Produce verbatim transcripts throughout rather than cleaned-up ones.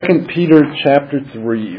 Second Peter chapter three.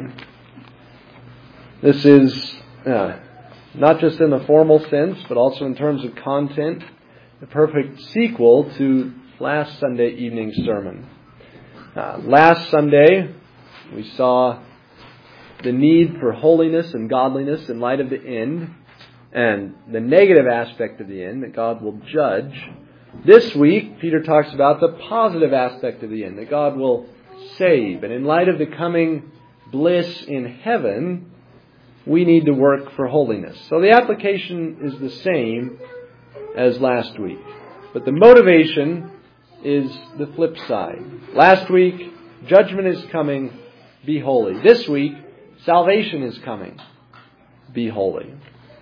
This is uh, not just in the formal sense, but also in terms of content, the perfect sequel to last Sunday evening's sermon. Uh, last Sunday, we saw the need for holiness and godliness in light of the end, and the negative aspect of the end, that God will judge. This week, Peter talks about the positive aspect of the end, that God will save. And in light of the coming bliss in heaven, we need to work for holiness. So the application is the same as last week. But the motivation is the flip side. Last week, judgment is coming, be holy. This week, salvation is coming, be holy.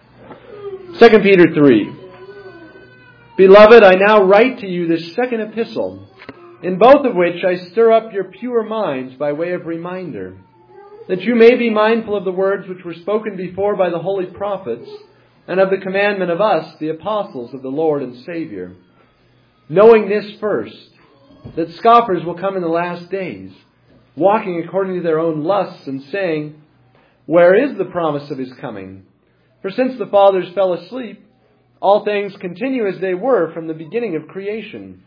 Second Peter three. Beloved, I now write to you this second epistle, in both of which I stir up your pure minds by way of reminder, that you may be mindful of the words which were spoken before by the holy prophets, and of the commandment of us, the apostles of the Lord and Savior. Knowing this first, that scoffers will come in the last days, walking according to their own lusts, and saying, where is the promise of his coming? For since the fathers fell asleep, all things continue as they were from the beginning of creation.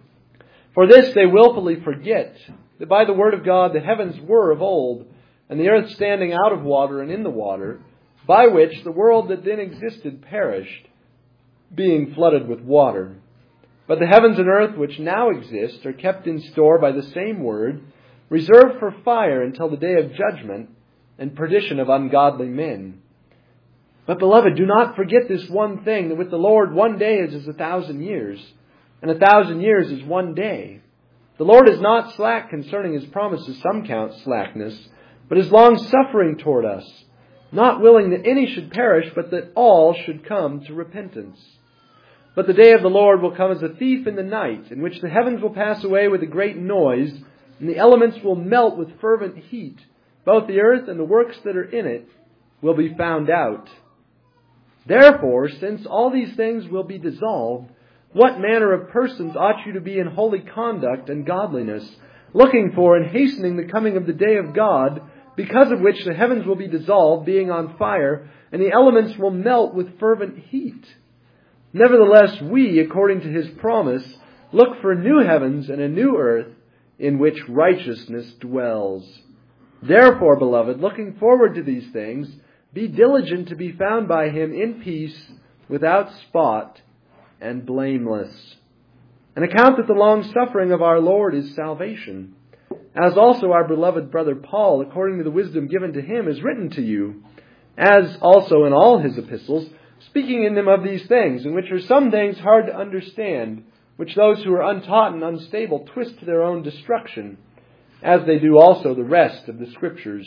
For this they willfully forget, that by the word of God the heavens were of old, and the earth standing out of water and in the water, by which the world that then existed perished, being flooded with water. But the heavens and earth which now exist are kept in store by the same word, reserved for fire until the day of judgment and perdition of ungodly men. But beloved, do not forget this one thing, that with the Lord one day is as a thousand years, and a thousand years is one day. The Lord is not slack concerning his promises, some count slackness, but is long-suffering toward us, not willing that any should perish, but that all should come to repentance. But the day of the Lord will come as a thief in the night, in which the heavens will pass away with a great noise, and the elements will melt with fervent heat. Both the earth and the works that are in it will be found out. Therefore, since all these things will be dissolved, what manner of persons ought you to be in holy conduct and godliness, looking for and hastening the coming of the day of God, because of which the heavens will be dissolved, being on fire, and the elements will melt with fervent heat? Nevertheless, we, according to his promise, look for new heavens and a new earth, in which righteousness dwells. Therefore, beloved, looking forward to these things, be diligent to be found by him in peace, without spot, and blameless. And account that the long-suffering of our Lord is salvation, as also our beloved brother Paul, according to the wisdom given to him, is written to you, as also in all his epistles, speaking in them of these things, in which are some things hard to understand, which those who are untaught and unstable twist to their own destruction, as they do also the rest of the Scriptures.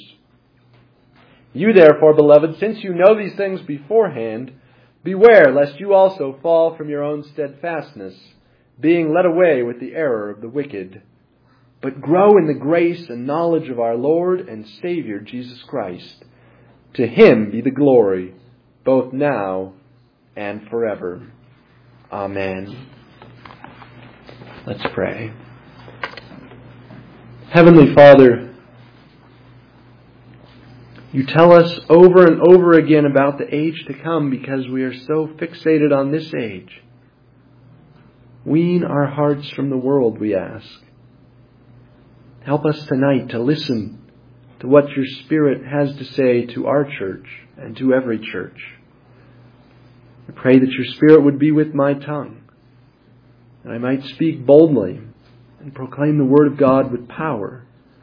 You therefore, beloved, since you know these things beforehand, beware lest you also fall from your own steadfastness, being led away with the error of the wicked. But grow in the grace and knowledge of our Lord and Savior Jesus Christ. To him be the glory, both now and forever. Amen. Let's pray. Heavenly Father, you tell us over and over again about the age to come because we are so fixated on this age. Wean our hearts from the world, we ask. Help us tonight to listen to what your Spirit has to say to our church and to every church. I pray that your Spirit would be with my tongue, and I might speak boldly and proclaim the Word of God with power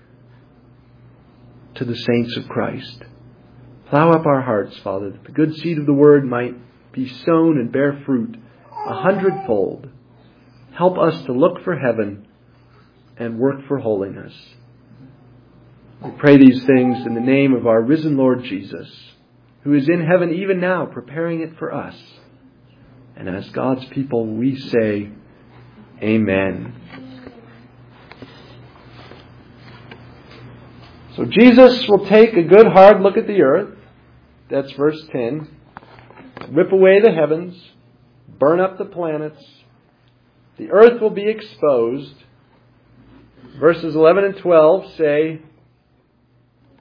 to the saints of Christ. Plow up our hearts, Father, that the good seed of the Word might be sown and bear fruit a hundredfold. Help us to look for heaven and work for holiness. We pray these things in the name of our risen Lord Jesus, who is in heaven even now, preparing it for us. And as God's people, we say, Amen. So Jesus will take a good hard look at the earth. That's verse ten. Rip away the heavens. Burn up the planets. The earth will be exposed. Verses eleven and twelve say,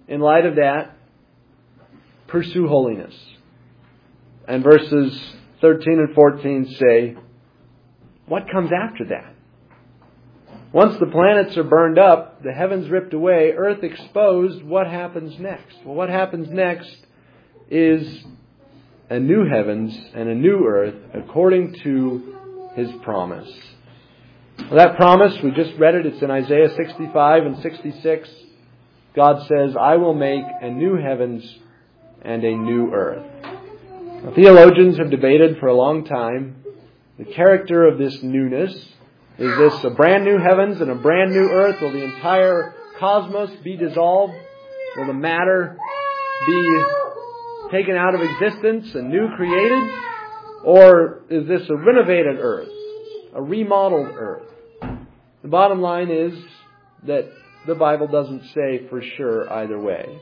in light of that, pursue holiness. And verses thirteen and fourteen say, what comes after that? Once the planets are burned up, the heavens ripped away, earth exposed, what happens next? Well, what happens next is a new heavens and a new earth according to His promise. Well, that promise, we just read it, it's in Isaiah sixty-five and sixty-six. God says, I will make a new heavens and a new earth. Now, theologians have debated for a long time the character of this newness. Is this a brand new heavens and a brand new earth? Will the entire cosmos be dissolved? Will the matter be taken out of existence and new created? Or is this a renovated earth, a remodeled earth? The bottom line is that the Bible doesn't say for sure either way.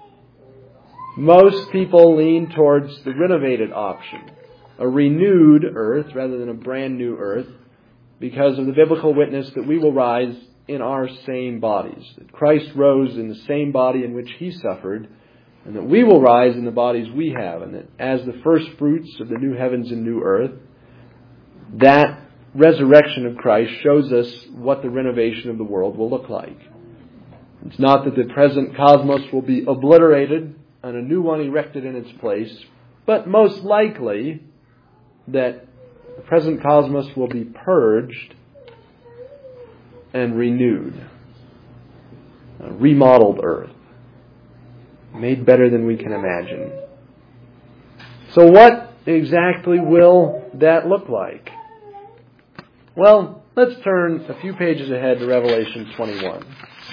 Most people lean towards the renovated option, a renewed earth rather than a brand new earth, because of the biblical witness that we will rise in our same bodies, that Christ rose in the same body in which He suffered, and that we will rise in the bodies we have, and that as the first fruits of the new heavens and new earth, that resurrection of Christ shows us what the renovation of the world will look like. It's not that the present cosmos will be obliterated and a new one erected in its place, but most likely that the present cosmos will be purged and renewed. A remodeled earth, made better than we can imagine. So what exactly will that look like? Well, let's turn a few pages ahead to Revelation twenty-one.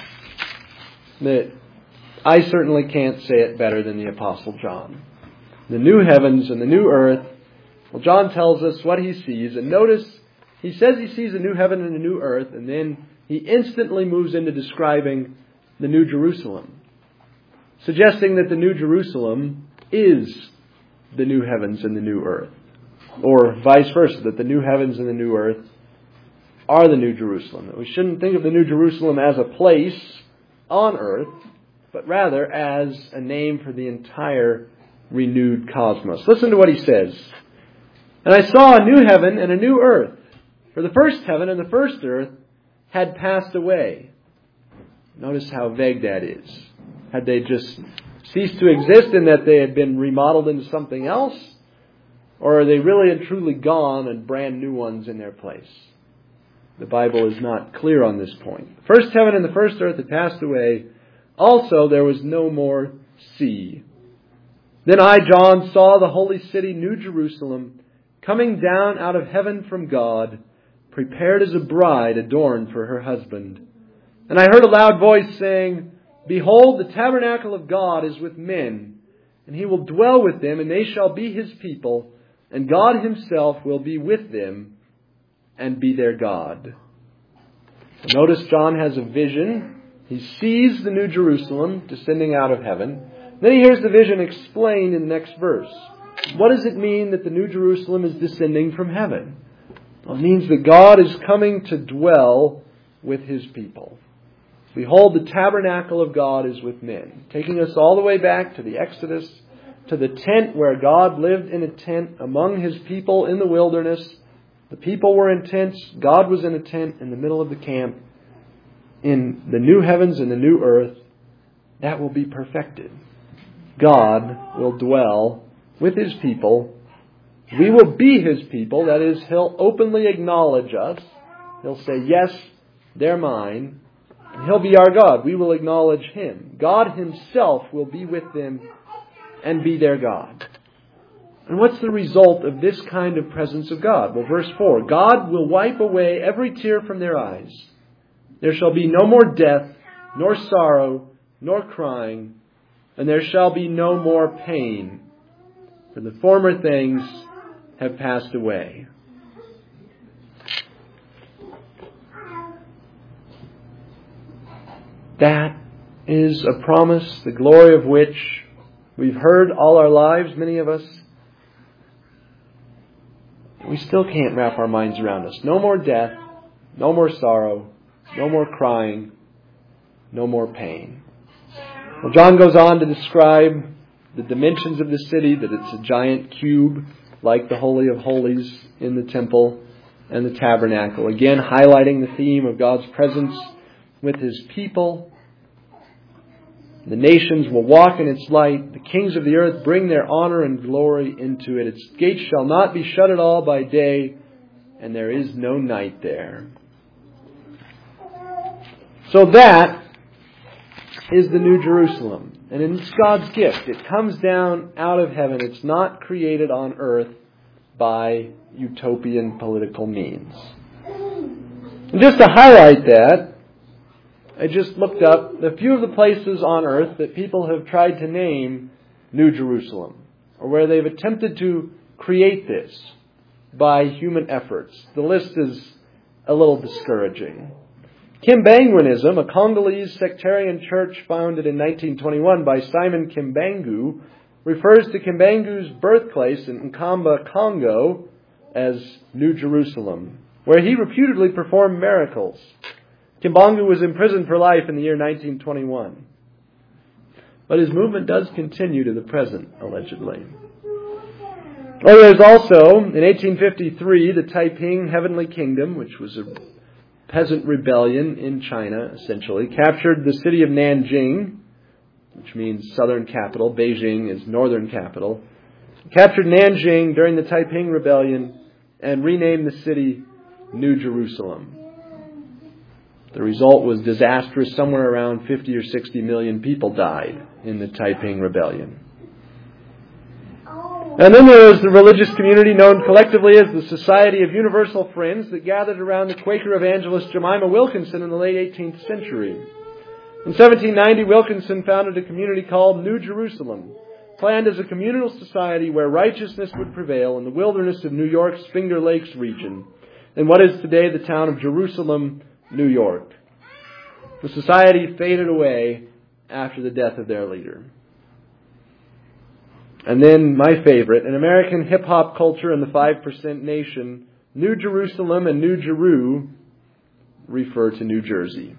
That I certainly can't say it better than the Apostle John. The new heavens and the new earth. Well, John tells us what he sees. And notice, he says he sees a new heaven and a new earth. And then he instantly moves into describing the New Jerusalem, suggesting that the New Jerusalem is the new heavens and the new earth. Or vice versa, that the new heavens and the new earth are the New Jerusalem. That we shouldn't think of the New Jerusalem as a place on earth, but rather as a name for the entire renewed cosmos. Listen to what he says. And I saw a new heaven and a new earth, for the first heaven and the first earth had passed away. Notice how vague that is. Had they just ceased to exist in that they had been remodeled into something else? Or are they really and truly gone and brand new ones in their place? The Bible is not clear on this point. The first heaven and the first earth had passed away. Also, there was no more sea. Then I, John, saw the holy city, New Jerusalem, coming down out of heaven from God, prepared as a bride adorned for her husband. And I heard a loud voice saying, Behold, the tabernacle of God is with men, and He will dwell with them, and they shall be His people, and God Himself will be with them and be their God. So notice John has a vision. He sees the New Jerusalem descending out of heaven. Then he hears the vision explained in the next verse. What does it mean that the New Jerusalem is descending from heaven? Well, it means that God is coming to dwell with His people. Behold, the tabernacle of God is with men. Taking us all the way back to the Exodus, to the tent where God lived in a tent among His people in the wilderness. The people were in tents. God was in a tent in the middle of the camp. In the new heavens and the new earth, that will be perfected. God will dwell with His people. We will be His people. That is, He'll openly acknowledge us. He'll say, yes, they're mine. And He'll be our God. We will acknowledge Him. God Himself will be with them and be their God. And what's the result of this kind of presence of God? Well, verse four, God will wipe away every tear from their eyes. There shall be no more death, nor sorrow, nor crying, and there shall be no more pain, for the former things have passed away. That is a promise, the glory of which we've heard all our lives, many of us. We still can't wrap our minds around us. No more death, no more sorrow, no more crying, no more pain. Well, John goes on to describe the dimensions of the city, that it's a giant cube like the Holy of Holies in the temple and the tabernacle. Again, highlighting the theme of God's presence with His people. The nations will walk in its light. The kings of the earth bring their honor and glory into it. Its gates shall not be shut at all by day, and there is no night there. So that is the New Jerusalem. And it's God's gift. It comes down out of heaven. It's not created on earth by utopian political means. And just to highlight that, I just looked up a few of the places on earth that people have tried to name New Jerusalem, or where they've attempted to create this by human efforts. The list is a little discouraging. Kimbanguanism, a Congolese sectarian church founded in nineteen twenty-one by Simon Kimbangu, refers to Kimbangu's birthplace in Nkamba, Congo, as New Jerusalem, where he reputedly performed miracles. Kimbangu was imprisoned for life in the year nineteen twenty-one. But his movement does continue to the present, allegedly. Well, there's also, in eighteen fifty-three, the Taiping Heavenly Kingdom, which was a peasant rebellion in China, essentially, captured the city of Nanjing, which means southern capital. Beijing is northern capital. Captured Nanjing during the Taiping Rebellion and renamed the city New Jerusalem. The result was disastrous. Somewhere around fifty or sixty million people died in the Taiping Rebellion. And then there was the religious community known collectively as the Society of Universal Friends that gathered around the Quaker evangelist Jemima Wilkinson in the late eighteenth century. In seventeen ninety, Wilkinson founded a community called New Jerusalem, planned as a communal society where righteousness would prevail in the wilderness of New York's Finger Lakes region, in what is today the town of Jerusalem, New York. The society faded away after the death of their leader. And then my favorite, in American hip-hop culture and the five percent Nation, New Jerusalem and New Jeru refer to New Jersey.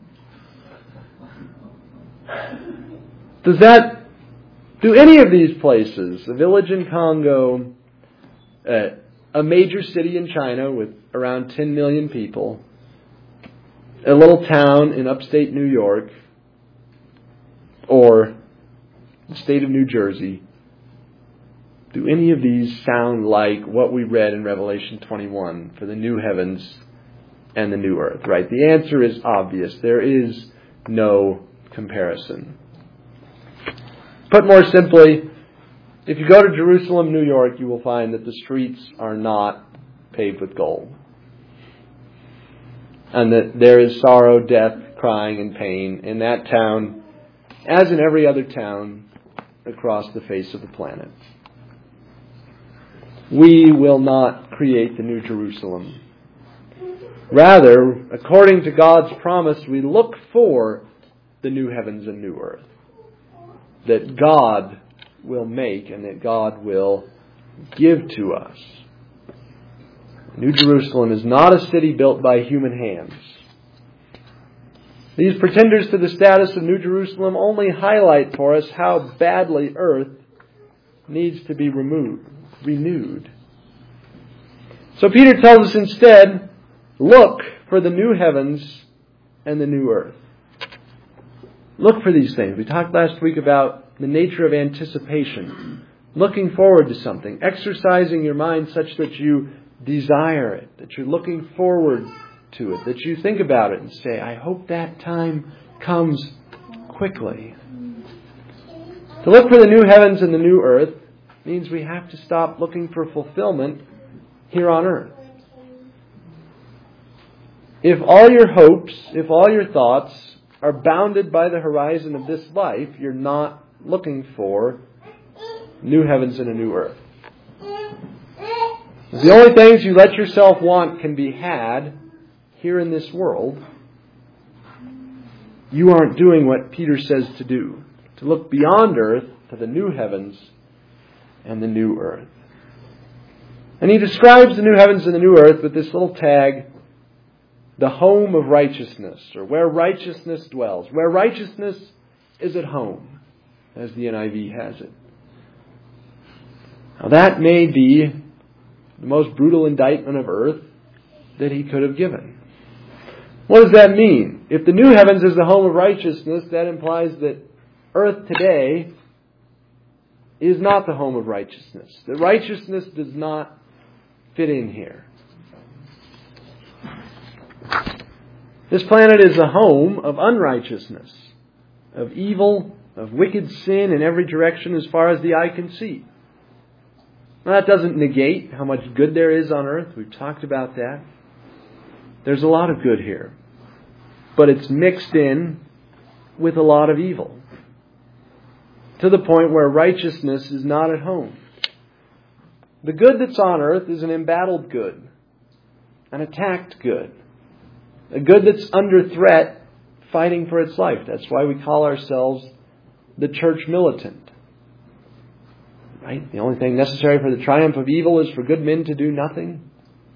Does that, do any of these places, a village in Congo, uh, a major city in China with around ten million people, a little town in upstate New York, or the state of New Jersey, do any of these sound like what we read in Revelation twenty-one for the new heavens and the new earth, right? The answer is obvious. There is no comparison. Put more simply, if you go to Jerusalem, New York, you will find that the streets are not paved with gold. And that there is sorrow, death, crying, and pain in that town, as in every other town across the face of the planet. We will not create the New Jerusalem. Rather, according to God's promise, we look for the new heavens and new earth that God will make and that God will give to us. New Jerusalem is not a city built by human hands. These pretenders to the status of New Jerusalem only highlight for us how badly earth needs to be removed, renewed. So Peter tells us instead, look for the new heavens and the new earth. Look for these things. We talked last week about the nature of anticipation. Looking forward to something. Exercising your mind such that you desire it. That you're looking forward to it. That you think about it and say, I hope that time comes quickly. To look for the new heavens and the new earth means we have to stop looking for fulfillment here on earth. If all your hopes, if all your thoughts are bounded by the horizon of this life, you're not looking for new heavens and a new earth. If the only things you let yourself want can be had here in this world, you aren't doing what Peter says to do, to look beyond earth to the new heavens and the new earth. And he describes the new heavens and the new earth with this little tag, the home of righteousness, or where righteousness dwells, where righteousness is at home, as the N I V has it. Now that may be the most brutal indictment of earth that he could have given. What does that mean? If the new heavens is the home of righteousness, that implies that earth today is not the home of righteousness. That righteousness does not fit in here. This planet is the home of unrighteousness, of evil, of wicked sin in every direction as far as the eye can see. Now, that doesn't negate how much good there is on earth. We've talked about that. There's a lot of good here. But it's mixed in with a lot of evil. To the point where righteousness is not at home. The good that's on earth is an embattled good. An attacked good. A good that's under threat, fighting for its life. That's why we call ourselves the church militant. Right? The only thing necessary for the triumph of evil is for good men to do nothing.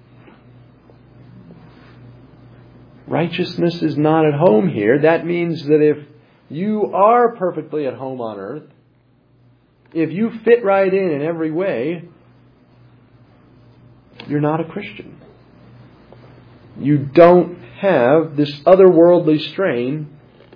Righteousness is not at home here. That means that if you are perfectly at home on earth, if you fit right in in every way, you're not a Christian. You don't have this otherworldly strain.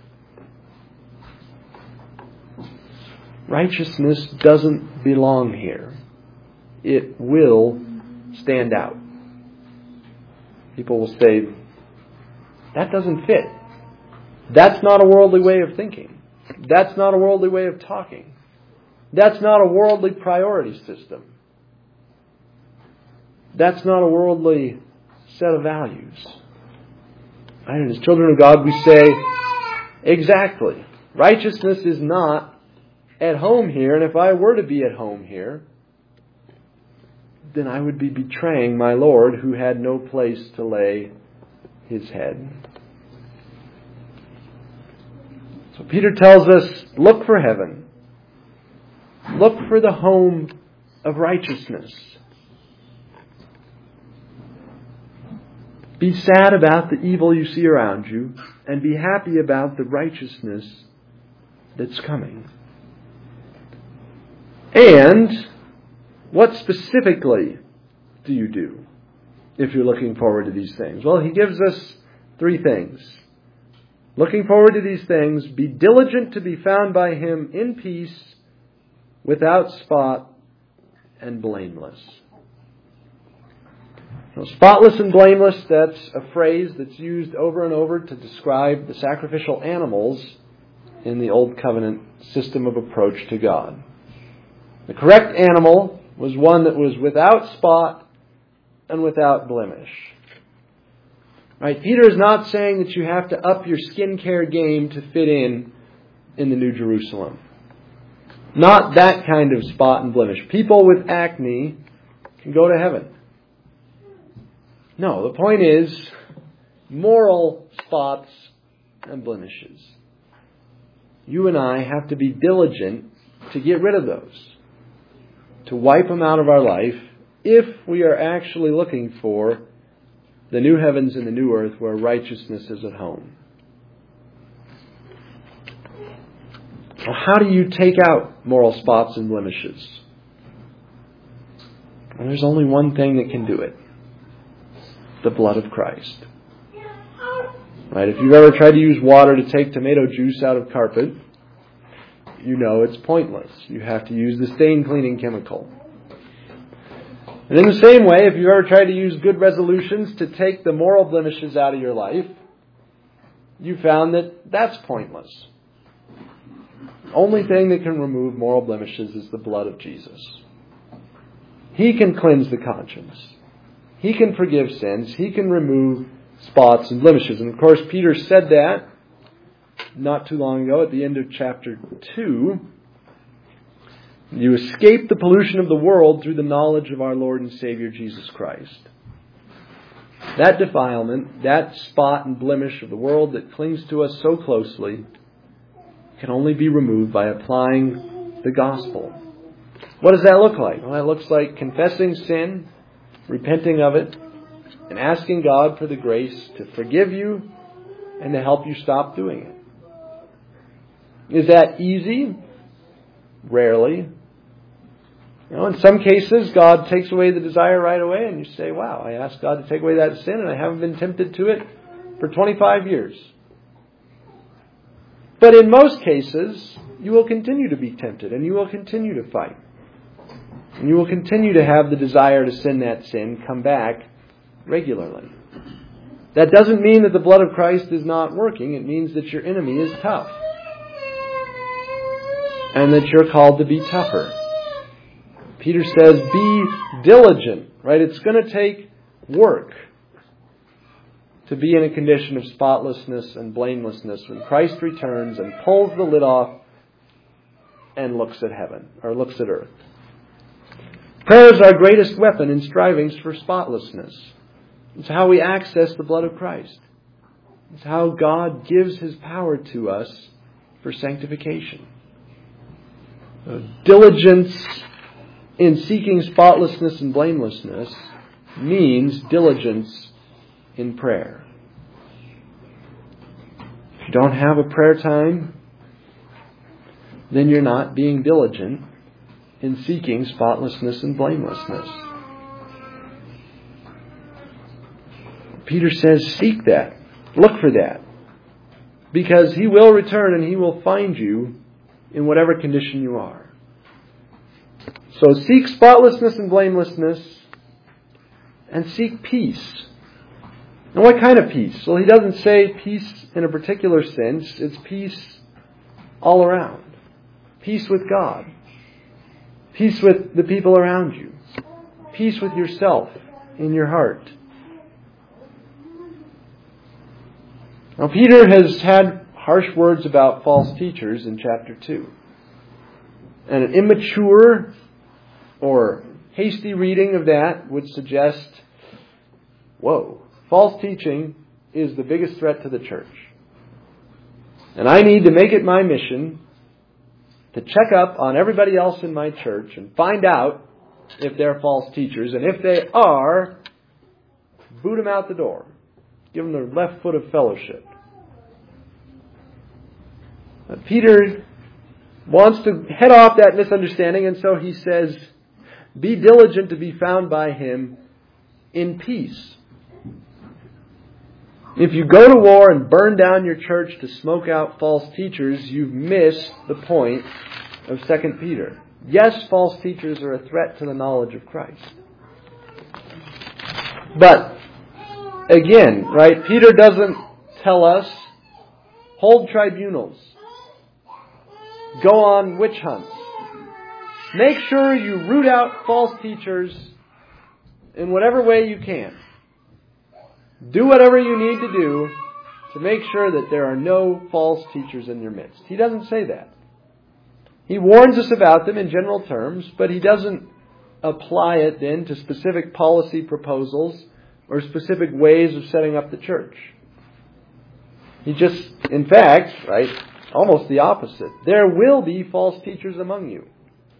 Righteousness doesn't belong here. It will stand out. People will say, that doesn't fit. That's not a worldly way of thinking. That's not a worldly way of talking. That's not a worldly priority system. That's not a worldly set of values. And as children of God, we say, exactly. Righteousness is not at home here, and if I were to be at home here, then I would be betraying my Lord who had no place to lay His head. So Peter tells us, look for heaven. Look for the home of righteousness. Be sad about the evil you see around you, and be happy about the righteousness that's coming. And what specifically do you do if you're looking forward to these things? Well, he gives us three things. Looking forward to these things, be diligent to be found by Him in peace, without spot, and blameless. Now, spotless and blameless, that's a phrase that's used over and over to describe the sacrificial animals in the Old Covenant system of approach to God. The correct animal was one that was without spot and without blemish. Right? Peter is not saying that you have to up your skincare game to fit in in the New Jerusalem. Not that kind of spot and blemish. People with acne can go to heaven. No, the point is moral spots and blemishes. You and I have to be diligent to get rid of those. To wipe them out of our life if we are actually looking for the new heavens and the new earth where righteousness is at home. Well, how do you take out moral spots and blemishes? Well, there's only one thing that can do it. The blood of Christ. Right? If you've ever tried to use water to take tomato juice out of carpet, you know it's pointless. You have to use the stain cleaning chemical. And in the same way, if you've ever tried to use good resolutions to take the moral blemishes out of your life, you found that that's pointless. The only thing that can remove moral blemishes is the blood of Jesus. He can cleanse the conscience. He can forgive sins. He can remove spots and blemishes. And of course, Peter said that not too long ago at the end of chapter two. You escape the pollution of the world through the knowledge of our Lord and Savior Jesus Christ. That defilement, that spot and blemish of the world that clings to us so closely, can only be removed by applying the gospel. What does that look like? Well, it looks like confessing sin, repenting of it, and asking God for the grace to forgive you and to help you stop doing it. Is that easy? Rarely. You know, in some cases, God takes away the desire right away, and you say, wow, I asked God to take away that sin, and I haven't been tempted to it for twenty-five years. But in most cases, you will continue to be tempted, and you will continue to fight. And you will continue to have the desire to sin that sin come back regularly. That doesn't mean that the blood of Christ is not working. It means that your enemy is tough. And that you're called to be tougher. Peter says, be diligent, right? It's going to take work to be in a condition of spotlessness and blamelessness when Christ returns and pulls the lid off and looks at heaven, or looks at earth. Prayer is our greatest weapon in strivings for spotlessness. It's how we access the blood of Christ. It's how God gives His power to us for sanctification. So diligence in seeking spotlessness and blamelessness means diligence in prayer. If you don't have a prayer time, then you're not being diligent in seeking spotlessness and blamelessness. Peter says, seek that. Look for that. Because He will return and He will find you in whatever condition you are. So seek spotlessness and blamelessness and seek peace. And what kind of peace? Well, he doesn't say peace in a particular sense. It's peace all around. Peace with God. Peace with the people around you. Peace with yourself in your heart. Now, Peter has had harsh words about false teachers in chapter two. And an immature or hasty reading of that would suggest, whoa, false teaching is the biggest threat to the church. And I need to make it my mission to check up on everybody else in my church and find out if they're false teachers. And if they are, boot them out the door. Give them their left foot of fellowship. But Peter wants to head off that misunderstanding, and so he says, be diligent to be found by Him in peace. If you go to war and burn down your church to smoke out false teachers, you've missed the point of Second Peter. Yes, false teachers are a threat to the knowledge of Christ. But, again, right, Peter doesn't tell us, hold tribunals. Go on witch hunts. Make sure you root out false teachers in whatever way you can. Do whatever you need to do to make sure that there are no false teachers in your midst. He doesn't say that. He warns us about them in general terms, but he doesn't apply it then to specific policy proposals or specific ways of setting up the church. He just, in fact, right, almost the opposite. There will be false teachers among you.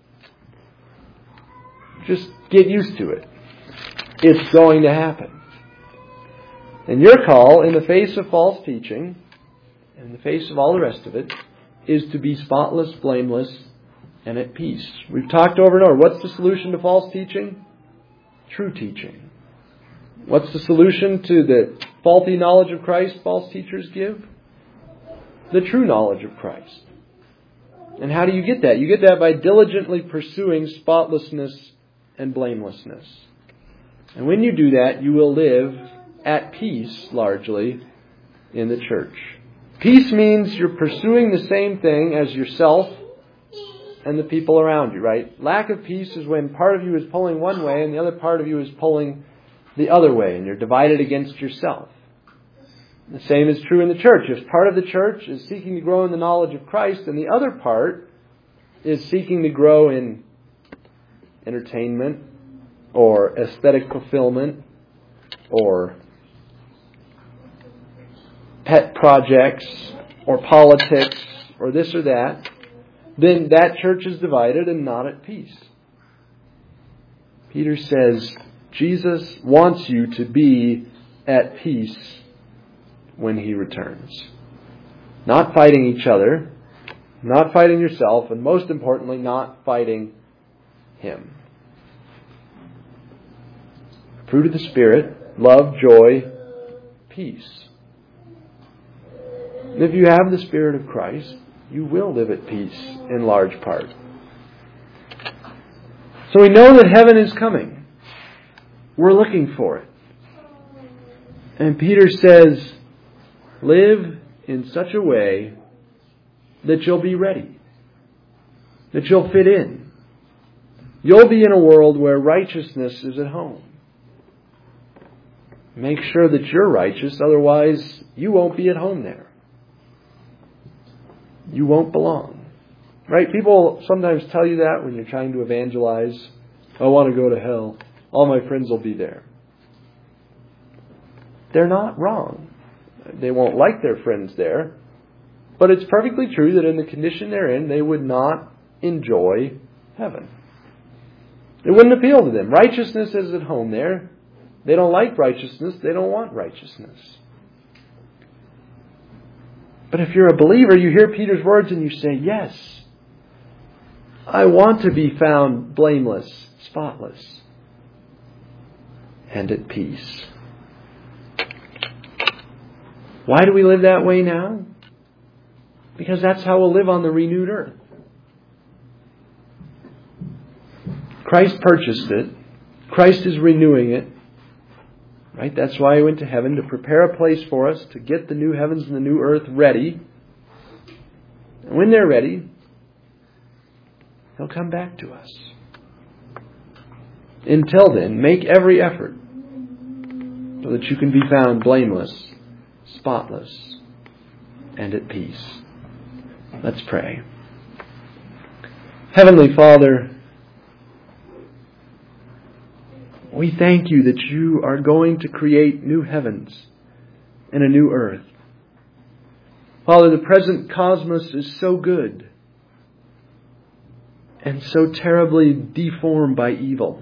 Just get used to it. It's going to happen. And your call, in the face of false teaching, in the face of all the rest of it, is to be spotless, blameless, and at peace. We've talked over and over. What's the solution to false teaching? True teaching. What's the solution to the faulty knowledge of Christ false teachers give? The true knowledge of Christ. And how do you get that? You get that by diligently pursuing spotlessness and blamelessness. And when you do that, you will live at peace, largely, in the church. Peace means you're pursuing the same thing as yourself and the people around you, right? Lack of peace is when part of you is pulling one way and the other part of you is pulling the other way, and you're divided against yourself. The same is true in the church. If part of the church is seeking to grow in the knowledge of Christ, and the other part is seeking to grow in entertainment or aesthetic fulfillment or pet projects or politics or this or that, then that church is divided and not at peace. Peter says Jesus wants you to be at peace when He returns. Not fighting each other, Not fighting yourself, and most importantly, not fighting Him. Fruit of the Spirit, love, joy, peace. And if you have the Spirit of Christ, you will live at peace in large part. So we know that heaven is coming. We're looking for it. And Peter says, live in such a way that you'll be ready, that you'll fit in. You'll be in a world where righteousness is at home. Make sure that you're righteous, otherwise you won't be at home there. You won't belong. Right? People sometimes tell you that when you're trying to evangelize. I want to go to hell. All my friends will be there. They're not wrong. They won't like their friends there. But it's perfectly true that in the condition they're in, they would not enjoy heaven. It wouldn't appeal to them. Righteousness is at home there. They don't like righteousness. They don't want righteousness. But if you're a believer, you hear Peter's words and you say, yes, I want to be found blameless, spotless, and at peace. Why do we live that way now? Because that's how we'll live on the renewed earth. Christ purchased it. Christ is renewing it. Right? That's why He went to heaven, to prepare a place for us, to get the new heavens and the new earth ready. And when they're ready, He'll come back to us. Until then, make every effort so that you can be found blameless, spotless, and at peace. Let's pray. Heavenly Father, we thank You that You are going to create new heavens and a new earth. Father, the present cosmos is so good and so terribly deformed by evil,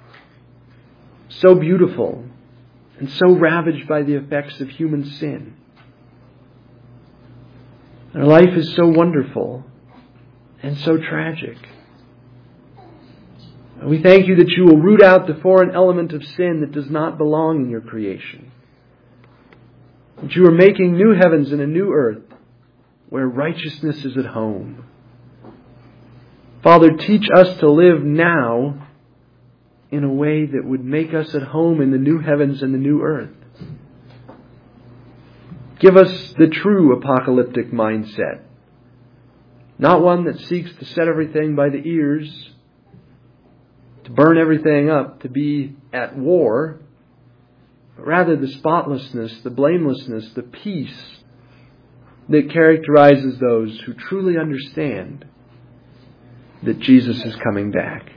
so beautiful and so ravaged by the effects of human sin. Our life is so wonderful and so tragic. We thank You that You will root out the foreign element of sin that does not belong in Your creation. That You are making new heavens and a new earth where righteousness is at home. Father, teach us to live now in a way that would make us at home in the new heavens and the new earth. Give us the true apocalyptic mindset. Not one that seeks to set everything by the ears, to burn everything up, to be at war, but rather the spotlessness, the blamelessness, the peace that characterizes those who truly understand that Jesus is coming back.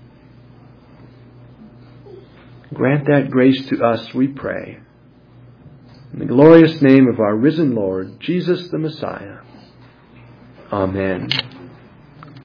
Grant that grace to us, we pray. In the glorious name of our risen Lord, Jesus the Messiah. Amen.